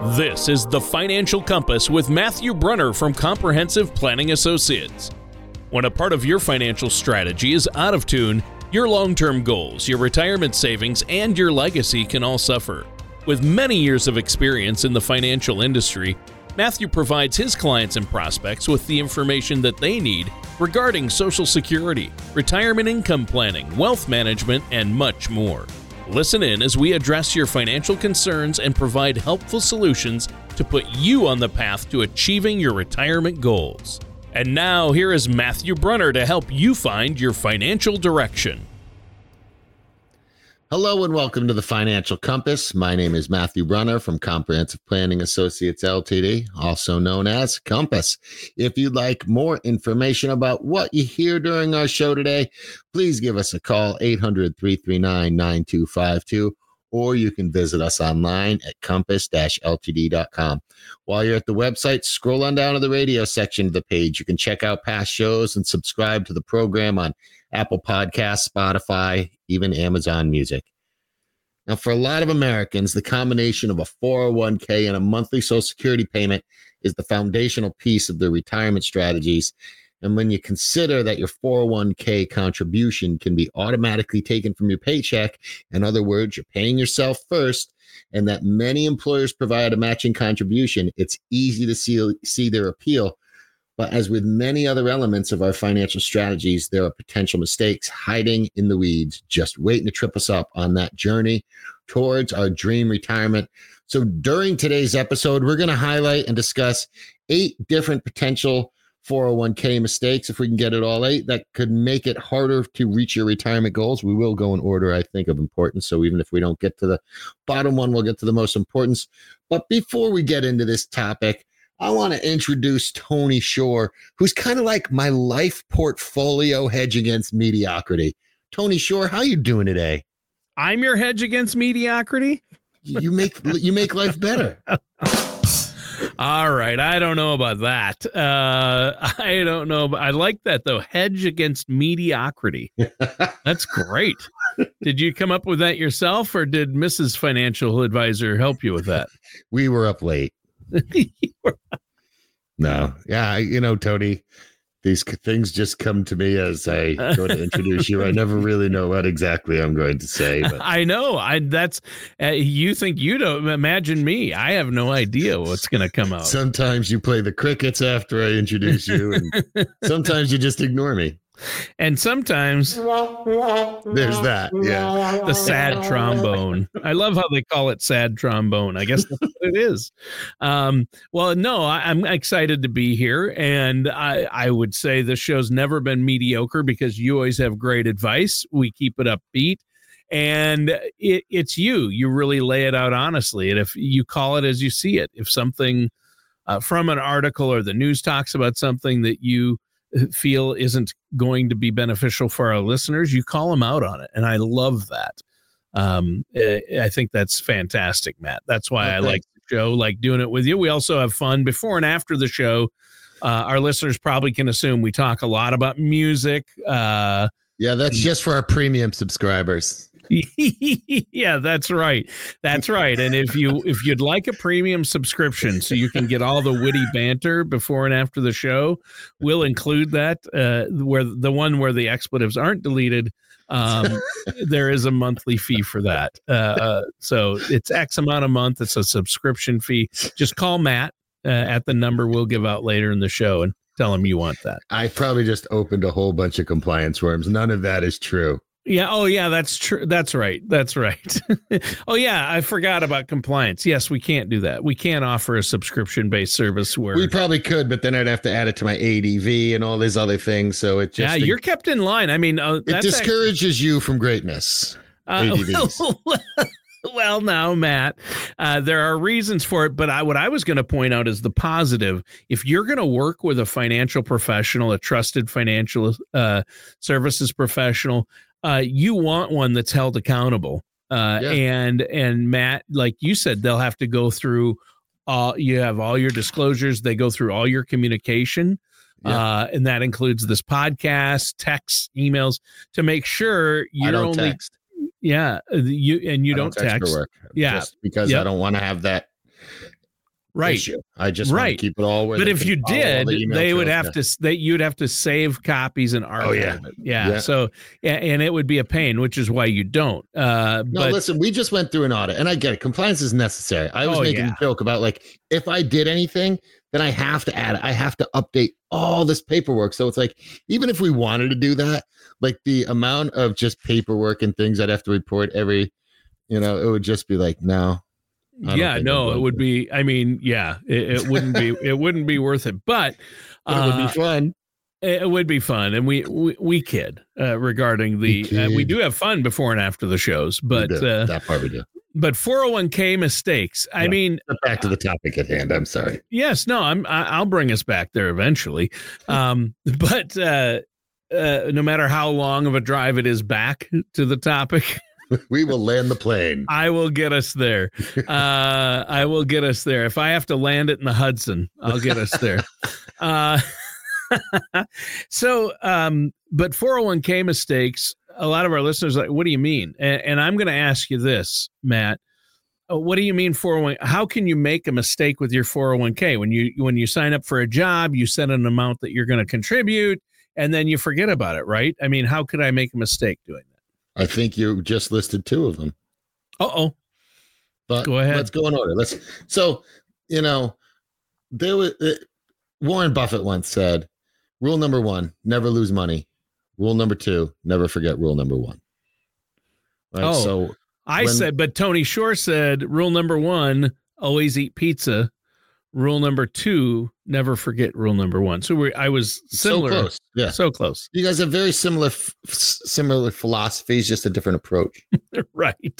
This is the Financial Compass with Matthew Brunner from Comprehensive Planning Associates. When a part of your financial strategy is out of tune, your long-term goals, your retirement savings, and your legacy can all suffer. With many years of experience in the financial industry, Matthew provides his clients and prospects with the information that they need regarding Social Security, retirement income planning, wealth management, and much more. Listen in as we address your financial concerns and provide helpful solutions to put you on the path to achieving your retirement goals. And now, here is Matthew Brunner to help you find your financial direction. Hello and welcome to the Financial Compass. My name is Matthew Brunner from Comprehensive Planning Associates Ltd., also known as Compass. If you'd like more information about what you hear during our show today, please give us a call, 800-339-9252, or you can visit us online at compass-ltd.com. While you're at the website, scroll on down to the radio section of the page. You can check out past shows and subscribe to the program on Apple Podcasts, Spotify, even Amazon Music. Now, for a lot of Americans, the combination of a 401k and a monthly Social Security payment is the foundational piece of their retirement strategies. And when you consider that your 401k contribution can be automatically taken from your paycheck, in other words, you're paying yourself first, and that many employers provide a matching contribution, it's easy to see their appeal. But as with many other elements of our financial strategies, there are potential mistakes hiding in the weeds, just waiting to trip us up on that journey towards our dream retirement. So during today's episode, we're going to highlight and discuss 8 different potential 401k mistakes, if we can get it all 8, that could make it harder to reach your retirement goals. We will go in order, I think, of importance. So even if we don't get to the bottom one, we'll get to the most importance. But before we get into this topic, I want to introduce Tony Shore, who's kind of like my life portfolio hedge against mediocrity. Tony Shore, how you doing today? I'm your hedge against mediocrity? You make life better. All right. I don't know about that. I don't know. I like that, though. Hedge against mediocrity. That's great. Did you come up with that yourself, or did Mrs. Financial Advisor help you with that? We were up late. No. Yeah. Tony, these things just come to me as I go to introduce you. I never really know what exactly I'm going to say. But. I know. You think you don't. Imagine me. I have no idea what's going to come out. Sometimes you play the crickets after I introduce you, and sometimes you just ignore me. And sometimes there's that. Yeah. The sad trombone. I love how they call it sad trombone. I guess that's what it is. Well, no, I'm excited to be here. And I would say this show's never been mediocre because you always have great advice. We keep it upbeat. And it's you really lay it out honestly. And if you call it as you see it, if something from an article or the news talks about something that you feel isn't going to be beneficial for our listeners, you call them out on it. And I love that. I think that's fantastic, Matt. That's why I like the show, like doing it with you. We also have fun before and after the show. Our listeners probably can assume we talk a lot about music. Yeah, that's just for our premium subscribers. Yeah, that's right. That's right. And if you'd like a premium subscription so you can get all the witty banter before and after the show, we'll include that where the expletives aren't deleted. There is a monthly fee for that. So it's X amount a month. It's a subscription fee. Just call Matt at the number we'll give out later in the show and tell him you want that. I probably just opened a whole bunch of compliance worms. None of that is true. Yeah. Oh, yeah, that's true. That's right. That's right. Oh, yeah. I forgot about compliance. Yes, we can't do that. We can't offer a subscription-based service where we probably could, but then I'd have to add it to my ADV and all these other things. So it just you're kept in line. I mean, it discourages you from greatness. Well, now, Matt, there are reasons for it, but what I was going to point out is the positive. If you're going to work with a financial professional, a trusted financial services professional, you want one that's held accountable. And Matt, like you said, they'll have to go through you have all your disclosures. They go through all your communication. And that includes this podcast, texts, emails to make sure you're only text. Yeah. You don't text for work. Yeah. Just because I don't want to have that Right. issue. I just want to Right. keep it all where But they if can you follow all did, the email they would trails. have to, you'd have to save copies and archive yeah. it. Yeah. Yeah. So, and it would be a pain, which is why you don't. No, But listen, we just went through an audit, and I get it. Compliance is necessary. I was making a joke about, like, if I did anything, then I have to update all this paperwork. So it's like, even if we wanted to do that, like the amount of just paperwork and things I'd have to report every, it would just be like, no. Yeah, no, it would be, I mean, yeah, it wouldn't be, it wouldn't be worth it, but it would be fun. It would be fun. And we kid regarding we do have fun before and after the shows, but that part we do. But 401k mistakes. I mean, back to the topic at hand. I'm sorry. Yes, no, I'll bring us back there eventually. But no matter how long of a drive it is back to the topic, we will land the plane. I will get us there. I will get us there. If I have to land it in the Hudson, I'll get us there. So, but 401k mistakes, a lot of our listeners are like, what do you mean? And I'm going to ask you this, Matt. What do you mean 401? How can you make a mistake with your 401k? When you sign up for a job, you set an amount that you're going to contribute, and then you forget about it, right? I mean, how could I make a mistake doing that? I think you just listed two of them. Uh-oh. But go ahead. Let's go in order. There was Warren Buffett once said, rule number 1, never lose money. Rule number 2, never forget rule number 1. Right? Oh, so but Tony Shore said, rule number 1, always eat pizza. Rule number 2, never forget rule number 1. So I was similar. So close. Yeah. So close. You guys have very similar philosophies, just a different approach. Right.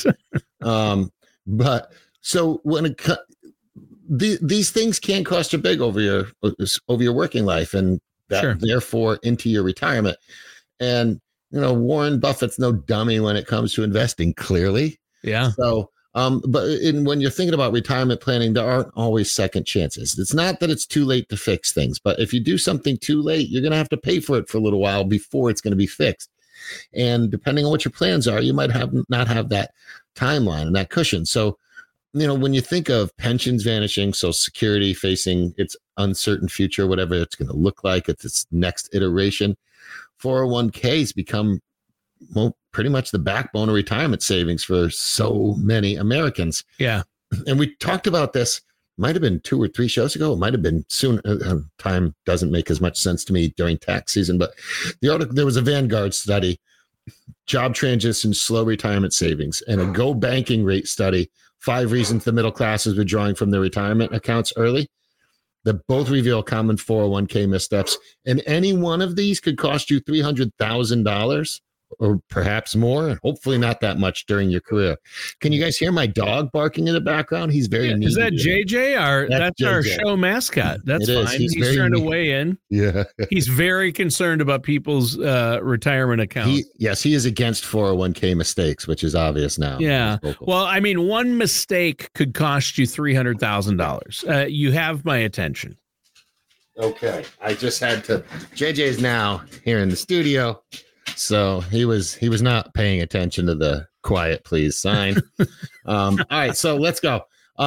But so when these things can cost you big over your working life, and that therefore into your retirement. And Warren Buffett's no dummy when it comes to investing, clearly. Yeah. So when you're thinking about retirement planning, there aren't always second chances. It's not that it's too late to fix things, but if you do something too late, you're going to have to pay for it for a little while before it's going to be fixed. And depending on what your plans are, you might not have that timeline and that cushion. So, when you think of pensions vanishing, Social Security facing its uncertain future, whatever it's going to look like at its next iteration, 401ks become pretty much the backbone of retirement savings for so many Americans. Yeah. And we talked about this, might have been 2 or 3 shows ago. It might have been soon. Time doesn't make as much sense to me during tax season, but the article, there was a Vanguard study, job transition, slow retirement savings, and a Go Banking rate study, 5 reasons the middle class is withdrawing from their retirement accounts early, that both reveal common 401k missteps. And any one of these could cost you $300,000 or perhaps more, and hopefully not that much during your career. Can you guys hear my dog barking in the background? He's very needy. Is that JJ? That's JJ. Our show mascot. That's fine. He's trying to weigh in. Yeah. He's very concerned about people's retirement accounts. He is against 401k mistakes, which is obvious now. Yeah. Well, I mean, one mistake could cost you $300,000. You have my attention. Okay. I just had to. JJ is now here in the studio. So he was not paying attention to the quiet please sign. All right, so let's go.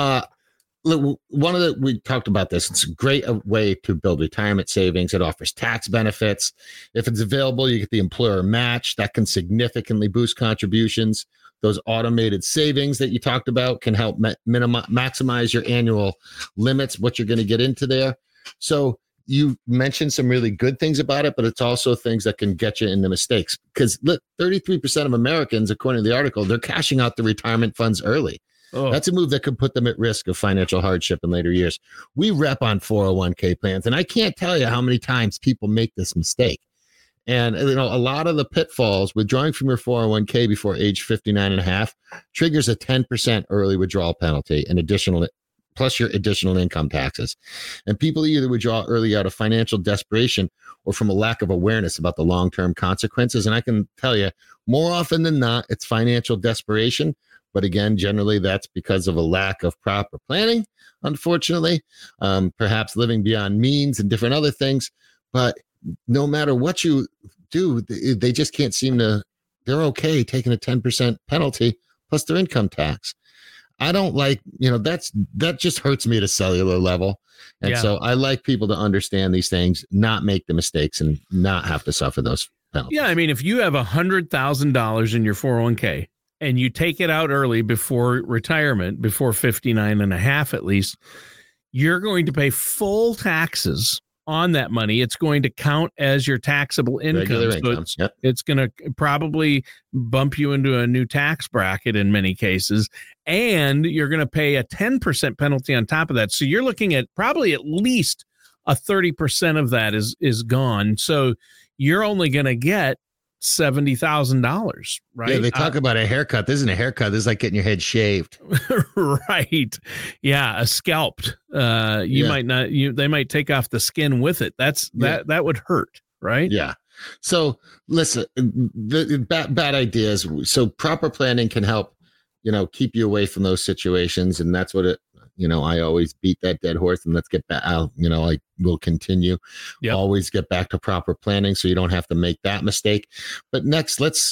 We talked about this. It's a great way to build retirement savings. It offers tax benefits. If it's available, you get the employer match that can significantly boost contributions. Those automated savings that you talked about can help maximize your annual limits, what you're going to get into there. So you mentioned some really good things about it, but it's also things that can get you into mistakes. Because look, 33% of Americans, according to the article, they're cashing out the retirement funds early. Oh. That's a move that could put them at risk of financial hardship in later years. We rep on 401k plans, and I can't tell you how many times people make this mistake. And a lot of the pitfalls, withdrawing from your 401k before age 59 and a half triggers a 10% early withdrawal penalty and plus your additional income taxes. And people either withdraw early out of financial desperation or from a lack of awareness about the long-term consequences. And I can tell you, more often than not, it's financial desperation. But again, generally that's because of a lack of proper planning, unfortunately, perhaps living beyond means and different other things. But no matter what you do, they just can't seem to, they're okay taking a 10% penalty plus their income tax. I don't like, that just hurts me at a cellular level. And so I like people to understand these things, not make the mistakes and not have to suffer those penalties. Yeah. I mean, if you have $100,000 in your 401k and you take it out early before retirement, before 59 and a half, at least, you're going to pay full taxes on that money. It's going to count as your taxable income. So it's going to probably bump you into a new tax bracket in many cases. And you're going to pay a 10% penalty on top of that. So you're looking at probably at least a 30% of that is gone. So you're only going to get $70,000, right? Yeah, they talk about a haircut. This isn't a haircut. This is like getting your head shaved. Right. Yeah, a scalped. They might take off the skin with it. That would hurt, right? Yeah. So listen, the bad ideas. So proper planning can help, keep you away from those situations. And that's what I always beat that dead horse, and let's get back. I will continue. Yep. Always get back to proper planning so you don't have to make that mistake. But next, let's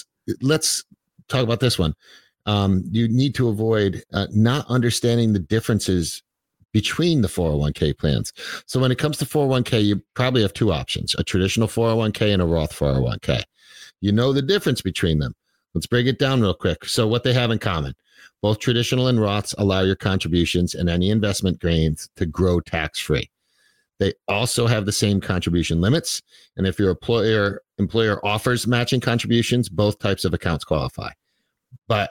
talk about this one. You need to avoid not understanding the differences between the 401k plans. So when it comes to 401k, you probably have two options: a traditional 401k and a Roth 401k. You know the difference between them. Let's break it down real quick. So what they have in common: both traditional and Roths allow your contributions and any investment gains to grow tax-free. They also have the same contribution limits. And if your employer offers matching contributions, both types of accounts qualify. But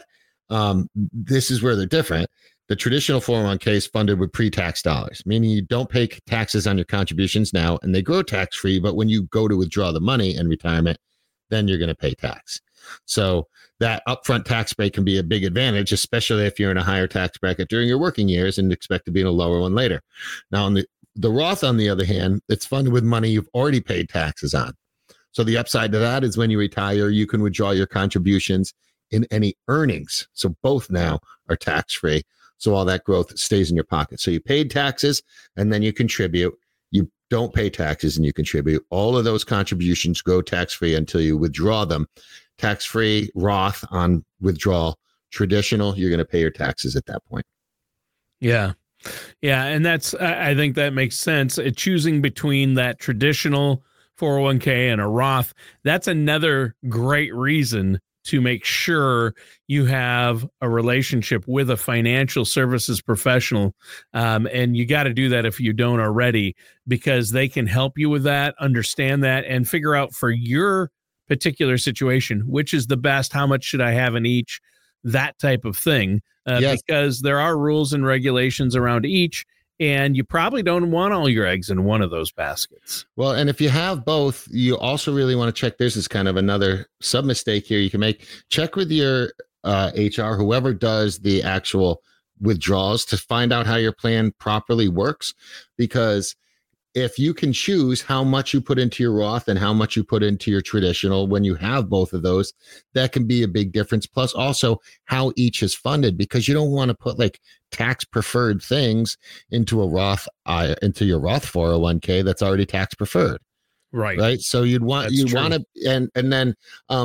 this is where they're different. The traditional 401k is funded with pre-tax dollars, meaning you don't pay taxes on your contributions now, and they grow tax-free. But when you go to withdraw the money in retirement, then you're going to pay tax. So that upfront tax break can be a big advantage, especially if you're in a higher tax bracket during your working years and expect to be in a lower one later. Now, on the Roth, on the other hand, it's funded with money you've already paid taxes on. So the upside to that is when you retire, you can withdraw your contributions in any earnings. So both now are tax-free. So all that growth stays in your pocket. So you paid taxes and then you contribute. You don't pay taxes and you contribute. All of those contributions go tax-free until you withdraw them. Tax-free, Roth on withdrawal. Traditional, you're going to pay your taxes at that point. Yeah. Yeah. And I think that makes sense. Choosing between that traditional 401k and a Roth, that's another great reason to make sure you have a relationship with a financial services professional. And you got to do that if you don't already, because they can help you with that, understand that, and figure out for your particular situation, which is the best, how much should I have in each, that type of thing, yes. Because there are rules and regulations around each, and you probably don't want all your eggs in one of those baskets. Well, and if you have both, you also really want to check. This is kind of another sub mistake here you can make. Check with your HR, whoever does the actual withdrawals, to find out how your plan properly works, because if you can choose how much you put into your Roth and how much you put into your traditional, when you have both of those, that can be a big difference. Plus also how each is funded, because you don't want to put like tax preferred things into a Roth, into your Roth 401k that's already tax preferred. Right. So you want to, and then,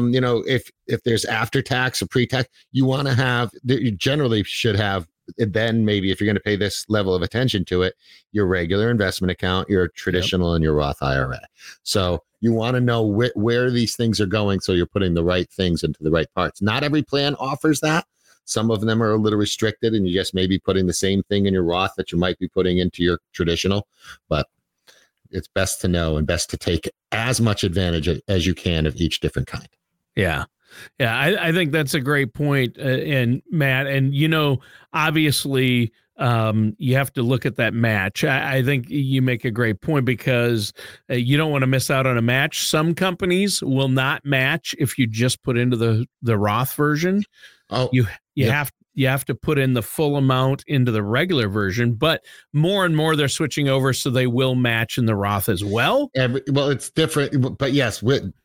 if there's after tax or pre-tax, you want to have, you generally should have, then maybe if you're going to pay this level of attention to it, your regular investment account, your traditional, and your Roth IRA. So you want to know where these things are going, so you're putting the right things into the right parts. Not every plan offers that. Some of them are a little restricted, and you just may be putting the same thing in your Roth that you might be putting into your traditional. But it's best to know and best to take as much advantage as you can of each different kind. Yeah. Yeah, I think that's a great point, and Matt, and obviously you have to look at that match. I think you make a great point, because you don't want to miss out on a match. Some companies will not match if you just put into the Roth version. Oh, you have to put in the full amount into the regular version, but more and more they're switching over, so they will match in the Roth as well. It's different, but yes,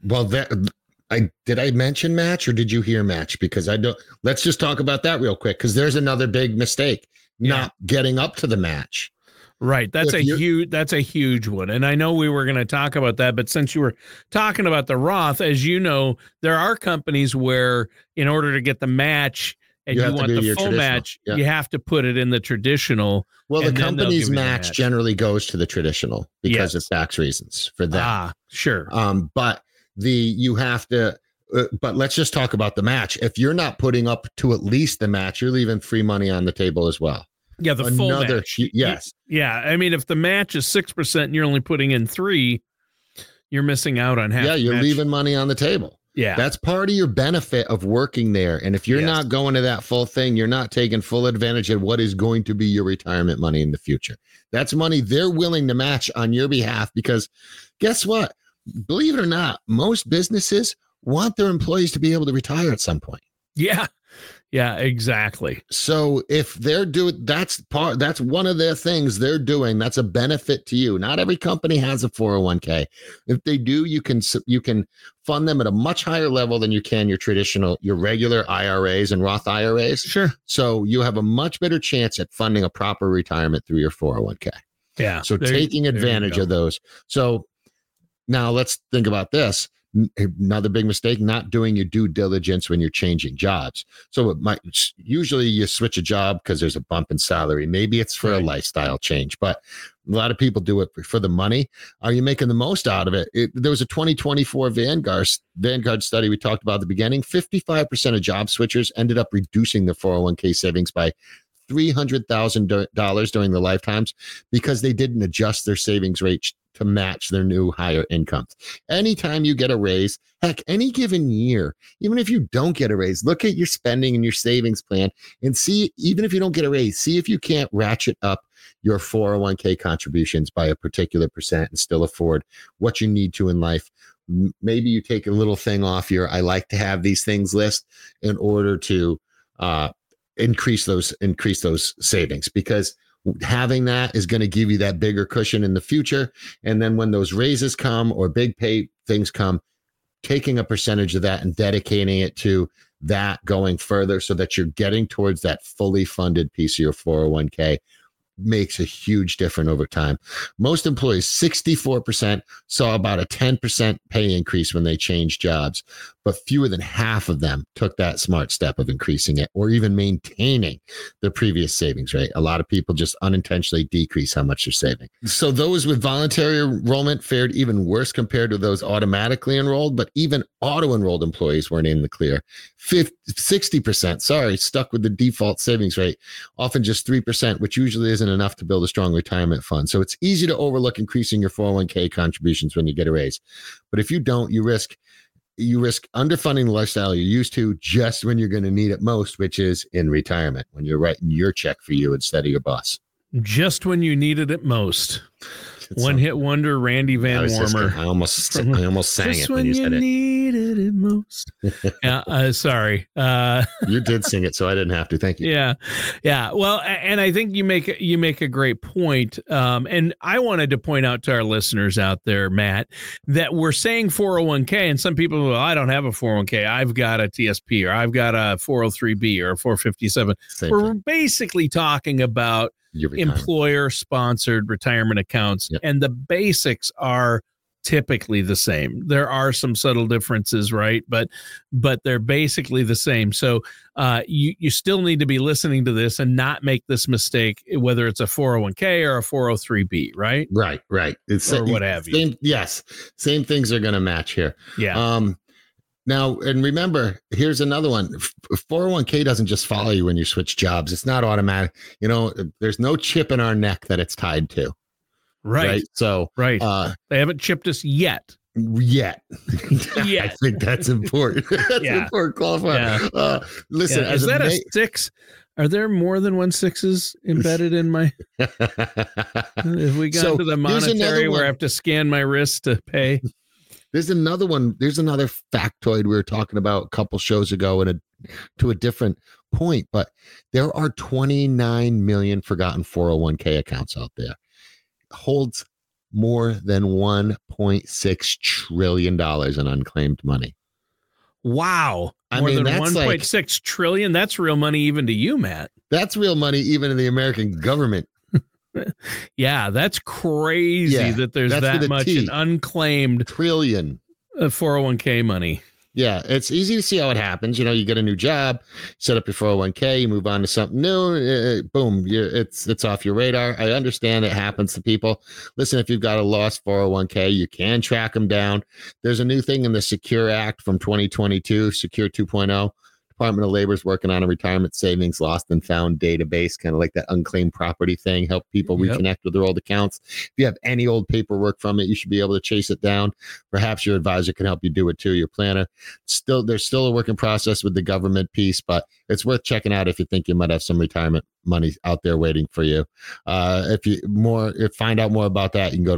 did I mention match, or did you hear match? Because I don't. Let's just talk about that real quick, because there's another big mistake: not getting up to the match. Right. That's a huge one. And I know we were going to talk about that, but since you were talking about the Roth, as you know, there are companies where in order to get the match, and you want the full match, you have to put it in the traditional. Well, the company's match generally goes to the traditional because of tax reasons for that. Sure. But you have to. But let's just talk about the match. If you're not putting up to at least the match, you're leaving free money on the table as well. Yeah, the full match. Yes. Yeah, I mean, if the match is 6% and you're only putting in 3%, you're missing out on half. Yeah, you're leaving money on the table. Yeah, that's part of your benefit of working there. And if you're not going to that full thing, you're not taking full advantage of what is going to be your retirement money in the future. That's money they're willing to match on your behalf because guess what? Believe it or not, most businesses want their employees to be able to retire at some point. Yeah, exactly. So if they're doing that's one of their things they're doing. That's a benefit to you. Not every company has a 401k. If they do, you can fund them at a much higher level than you can your regular IRAs and Roth IRAs. Sure. So you have a much better chance at funding a proper retirement through your 401k. Yeah. So taking advantage of those. So now let's think about this. Another big mistake, not doing your due diligence when you're changing jobs. So usually you switch a job because there's a bump in salary. Maybe it's for a lifestyle change, but a lot of people do it for the money. Are you making the most out of it? There was a 2024 Vanguard study we talked about at the beginning. 55% of job switchers ended up reducing their 401k savings by $300,000 during their lifetimes because they didn't adjust their savings rate to match their new higher incomes. Anytime you get a raise, heck, any given year, even if you don't get a raise, look at your spending and your savings plan and see, even if you don't get a raise, see if you can't ratchet up your 401k contributions by a particular percent and still afford what you need to in life. Maybe you take a little thing off your I like to have these things list in order to increase those savings, because having that is going to give you that bigger cushion in the future. And then when those raises come or big pay things come, taking a percentage of that and dedicating it to that going further so that you're getting towards that fully funded piece of your 401k makes a huge difference over time. Most employees, 64%, saw about a 10% pay increase when they changed jobs, but fewer than half of them took that smart step of increasing it or even maintaining their previous savings rate. A lot of people just unintentionally decrease how much they're saving. So those with voluntary enrollment fared even worse compared to those automatically enrolled, but even auto-enrolled employees weren't in the clear. 60%, stuck with the default savings rate, often just 3%, which usually isn't enough to build a strong retirement fund. So it's easy to overlook increasing your 401k contributions when you get a raise. But if you don't, you risk underfunding the lifestyle you're used to just when you're going to need it most, which is in retirement, when you're writing your check for you instead of your boss. Just when you needed it most. One-hit wonder, Randy Van Warmer. I almost sang it when you said it. Needed it most. Yeah, sorry. You did sing it, so I didn't have to. Thank you. Yeah. Well, and I think you make a great point. And I wanted to point out to our listeners out there, Matt, that we're saying 401k, and some people, well, I don't have a 401k. I've got a TSP, or I've got a 403b, or a 457. We're basically talking about employer-sponsored retirement accounts, and the basics are typically the same. There are some subtle differences, right? But they're basically the same. So you still need to be listening to this and not make this mistake, whether it's a 401k or a 403b, right? Right. It's or what have you. Yes, same things are going to match here. Yeah. Now, and remember, here's another one. 401k doesn't just follow you when you switch jobs. It's not automatic. There's no chip in our neck that it's tied to. Right. So, they haven't chipped us yet. I think that's important. That's an important qualifier. Yeah. Listen, is that a 6? Are there more than 1 6s embedded in my? If we got to the monetary where I have to scan my wrist to pay. There's another one. There's another factoid we were talking about a couple shows ago to a different point, but there are 29 million forgotten 401k accounts out there. Holds more than $1.6 trillion in unclaimed money. Wow. More than 1.6 trillion. That's real money even to you, Matt. That's real money even in the American government. Yeah, that's crazy that there's that much in unclaimed trillion 401k money. Yeah, it's easy to see how it happens. You get a new job, set up your 401k, you move on to something new, boom, it's off your radar. I understand it happens to people. Listen, if you've got a lost 401k, you can track them down. There's a new thing in the Secure Act from 2022, Secure 2.0. Department of Labor is working on a retirement savings lost and found database, kind of like that unclaimed property thing, help people reconnect with their old accounts. If you have any old paperwork from it, you should be able to chase it down. Perhaps your advisor can help you do it too, your planner. There's still a working process with the government piece, but it's worth checking out if you think you might have some retirement money out there waiting for you. If you find out more about that, you can go to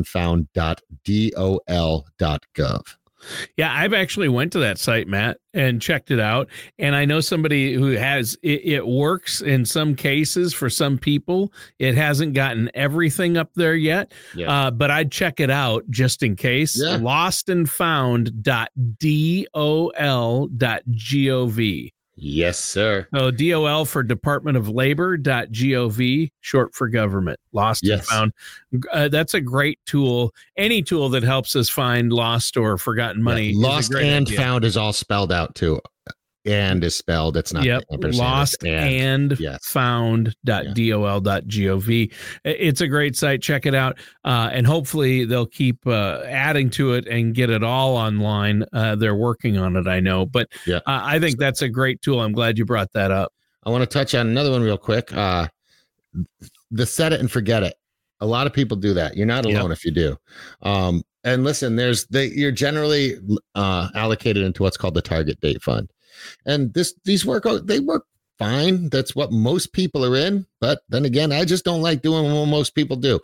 lostandfound.dol.gov. Yeah, I've actually went to that site, Matt, and checked it out. And I know somebody who has it works in some cases for some people. It hasn't gotten everything up there yet, but I'd check it out just in case. Yeah. Lostandfound.dol.gov. Yes, sir. So DOL for Department of Labor.gov, short for government. Lost and Found. That's a great tool. Any tool that helps us find lost or forgotten money. Lost and idea. Found is all spelled out too. And is spelled. It's not lost and found.dol.gov. It's a great site. Check it out. And hopefully they'll keep adding to it and get it all online. They're working on it, I know. But I think that's a great tool. I'm glad you brought that up. I want to touch on another one real quick. The set it and forget it. A lot of people do that. You're not alone if you do. And listen, you're generally allocated into what's called the target date fund. And these work fine. That's what most people are in. But then again, I just don't like doing what most people do.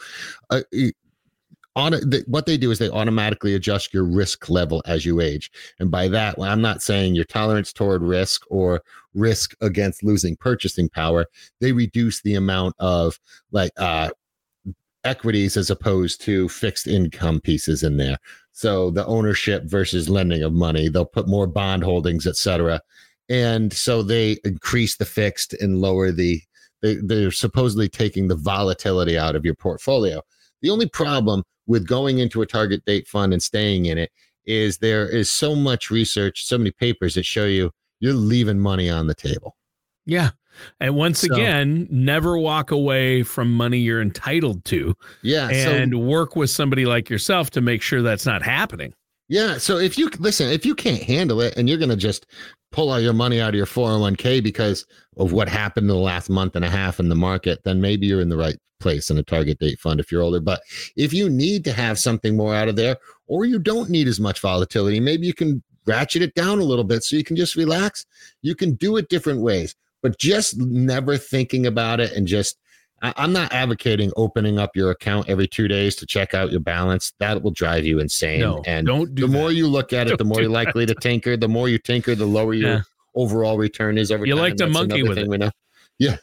What they do is they automatically adjust your risk level as you age. And by that, I'm not saying your tolerance toward risk or risk against losing purchasing power. They reduce the amount of equities as opposed to fixed income pieces in there. So the ownership versus lending of money, they'll put more bond holdings, et cetera. And so they increase the fixed and lower they're supposedly taking the volatility out of your portfolio. The only problem with going into a target date fund and staying in it is there is so much research, so many papers that show you're leaving money on the table. Yeah. And once again, never walk away from money you're entitled to. Yeah. And work with somebody like yourself to make sure that's not happening. Yeah. So if you can't handle it and you're going to just pull all your money out of your 401k because of what happened in the last month and a half in the market, then maybe you're in the right place in a target date fund if you're older. But if you need to have something more out of there, or you don't need as much volatility, maybe you can ratchet it down a little bit so you can just relax. You can do it different ways. But just never thinking about it and I'm not advocating opening up your account every 2 days to check out your balance. That will drive you insane. No, and don't do the that. more you look at it, the more you're likely to tinker. The more you tinker, the lower your overall return is every time. You like to monkey with it. We know. Yeah.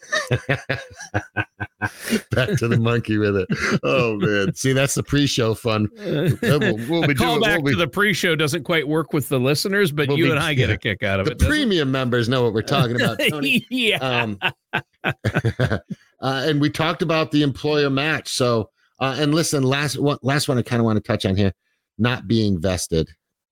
Back to the monkey with it. Oh, man. See, that's the pre-show fun. We'll be call back to the pre-show doesn't quite work with the listeners, but you and I get a kick out of it. The premium members know what we're talking about, Tony. And we talked about the employer match. So, and listen, last one I kind of want to touch on here, not being vested.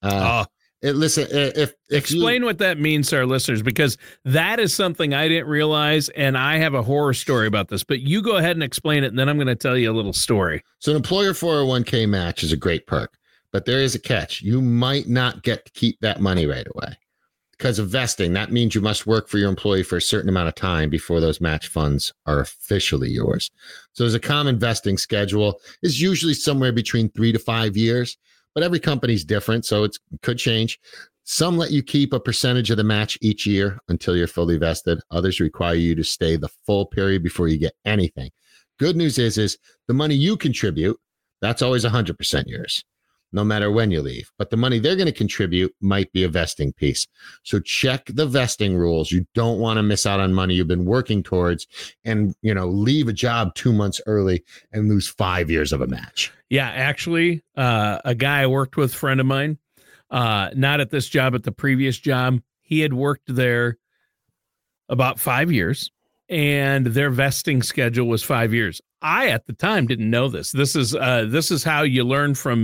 Explain what that means to our listeners, because that is something I didn't realize, and I have a horror story about this, but you go ahead and explain it, and then I'm going to tell you a little story. So an employer 401k match is a great perk, but there is a catch. You might not get to keep that money right away because of vesting. That means you must work for your employee for a certain amount of time before those match funds are officially yours. So there's a common vesting schedule. It's usually somewhere between 3 to 5 years. But every company's different, so it could change. Some let you keep a percentage of the match each year until you're fully vested. Others require you to stay the full period before you get anything. Good news is the money you contribute, that's always 100% yours, no matter when you leave. But the money they're going to contribute might be a vesting piece. So check the vesting rules. You don't want to miss out on money you've been working towards and, leave a job 2 months early and lose 5 years of a match. Yeah, actually, a guy I worked with, friend of mine, not at this job, at the previous job, he had worked there about 5 years, and their vesting schedule was 5 years. I, at the time, didn't know this. This is how you learn from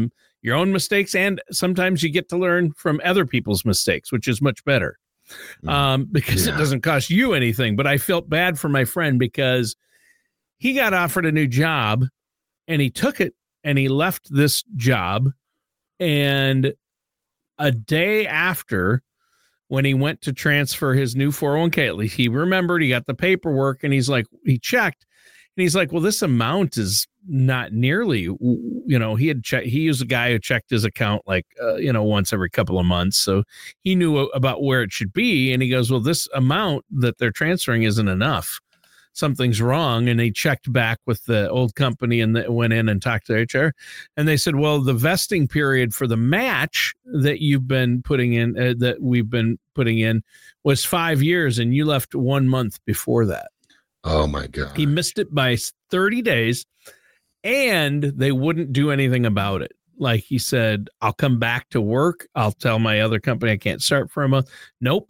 your own mistakes, and sometimes you get to learn from other people's mistakes, which is much better because it doesn't cost you anything. But I felt bad for my friend because he got offered a new job and he took it and he left this job. And a day after, when he went to transfer his new 401k, at least he remembered, he got the paperwork, and he's like, he checked, and he's like, well, this amount is not nearly, he had checked, he was a guy who checked his account like, once every couple of months. So he knew about where it should be. And he goes, well, this amount that they're transferring isn't enough. Something's wrong. And they checked back with the old company and went in and talked to HR. And they said, well, the vesting period for the match that you've been putting in, that we've been putting in, was 5 years. And you left 1 month before that. Oh my God. He missed it by 30 days and they wouldn't do anything about it. Like he said, I'll come back to work. I'll tell my other company I can't start for a month. Nope.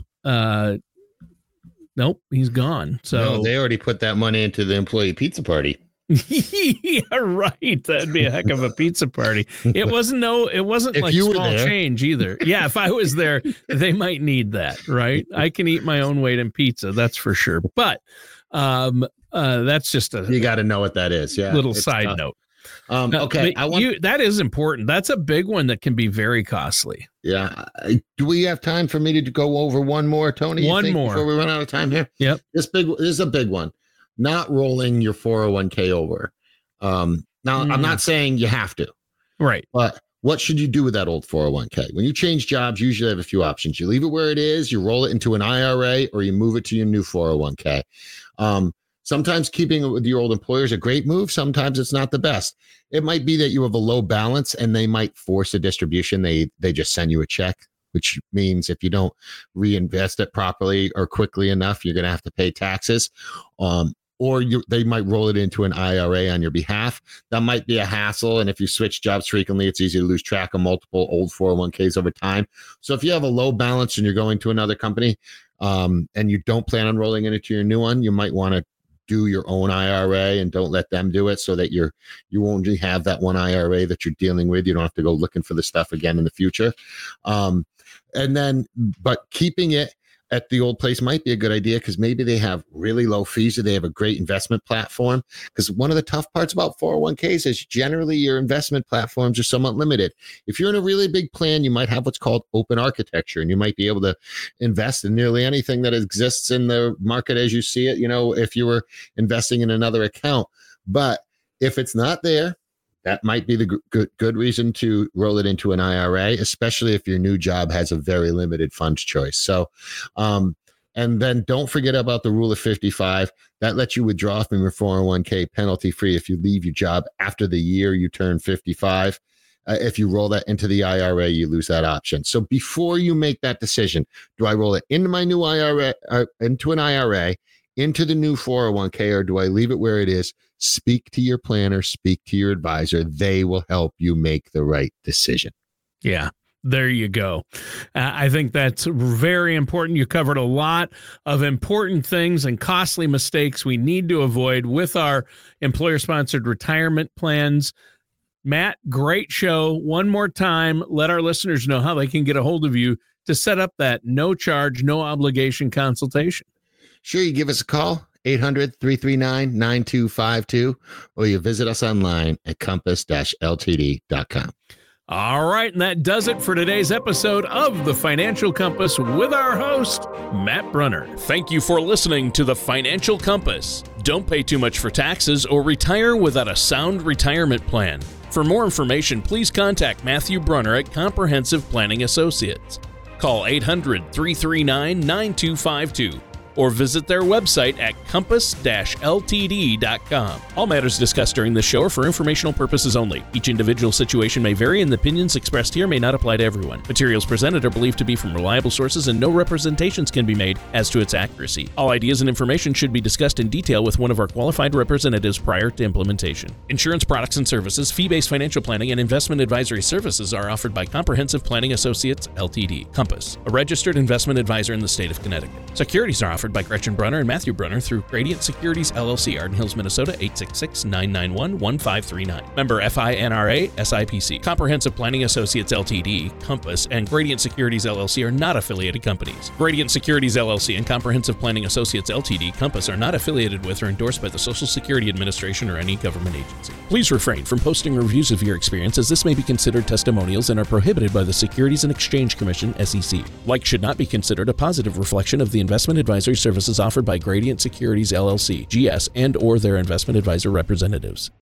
Nope, he's gone. So they already put that money into the employee pizza party. Yeah, right. That'd be a heck of a pizza party. It wasn't like small change either. Yeah, if I was there, they might need that, right? I can eat my own weight in pizza, that's for sure. But that's just you got to know what that is. Yeah, little side note. Okay, that is important. That's a big one that can be very costly. Yeah. Do we have time for me to go over one more, Tony? One more before we run out of time here. Yep. This is a big one. Not rolling your 401k over. Now, I'm not saying you have to. Right. But what should you do with that old 401k? When you change jobs, you usually have a few options. You leave it where it is, you roll it into an IRA, or you move it to your new 401k. Sometimes keeping it with your old employer is a great move. Sometimes it's not the best. It might be that you have a low balance and they might force a distribution. They just send you a check, which means if you don't reinvest it properly or quickly enough, you're going to have to pay taxes. Or they might roll it into an IRA on your behalf. That might be a hassle. And if you switch jobs frequently, it's easy to lose track of multiple old 401ks over time. So if you have a low balance and you're going to another company and you don't plan on rolling it into your new one, you might want to do your own IRA and don't let them do it, so that you only have that one IRA that you're dealing with. You don't have to go looking for the stuff again in the future. But keeping it at the old place might be a good idea because maybe they have really low fees or they have a great investment platform. Because one of the tough parts about 401ks is generally your investment platforms are somewhat limited. If you're in a really big plan, you might have what's called open architecture, and you might be able to invest in nearly anything that exists in the market as you see it, if you were investing in another account. But if it's not there, that might be the good reason to roll it into an IRA, especially if your new job has a very limited funds choice. So, and then don't forget about the rule of 55. That lets you withdraw from your 401k penalty free if you leave your job after the year you turn 55. If you roll that into the IRA, you lose that option. So before you make that decision, do I roll it into my new IRA, into an IRA, into the new 401k, or do I leave it where it is? Speak to your planner, speak to your advisor. They will help you make the right decision. Yeah, there you go. I think that's very important. You covered a lot of important things and costly mistakes we need to avoid with our employer-sponsored retirement plans. Matt, great show. One more time, let our listeners know how they can get a hold of you to set up that no charge, no obligation consultation. Sure, you give us a call, 800-339-9252, or you visit us online at compass-ltd.com. All right, and that does it for today's episode of The Financial Compass with our host, Matt Brunner. Thank you for listening to The Financial Compass. Don't pay too much for taxes or retire without a sound retirement plan. For more information, please contact Matthew Brunner at Comprehensive Planning Associates. Call 800-339-9252. or visit their website at compass-ltd.com. All matters discussed during this show are for informational purposes only. Each individual situation may vary, and the opinions expressed here may not apply to everyone. Materials presented are believed to be from reliable sources, and no representations can be made as to its accuracy. All ideas and information should be discussed in detail with one of our qualified representatives prior to implementation. Insurance products and services, fee-based financial planning, and investment advisory services are offered by Comprehensive Planning Associates, Ltd. Compass, a registered investment advisor in the state of Connecticut. Securities are offered offered by Gretchen Brunner and Matthew Brunner through Gradient Securities LLC, Arden Hills, Minnesota, 866-991-1539. Member FINRA SIPC. Comprehensive Planning Associates Ltd, Compass, and Gradient Securities LLC are not affiliated companies. Gradient Securities LLC and Comprehensive Planning Associates Ltd, Compass, are not affiliated with or endorsed by the Social Security Administration or any government agency. Please refrain from posting reviews of your experience, as this may be considered testimonials and are prohibited by the Securities and Exchange Commission, SEC. Like should not be considered a positive reflection of the investment advisory services offered by Gradient Securities LLC, GS, and or their investment advisor representatives.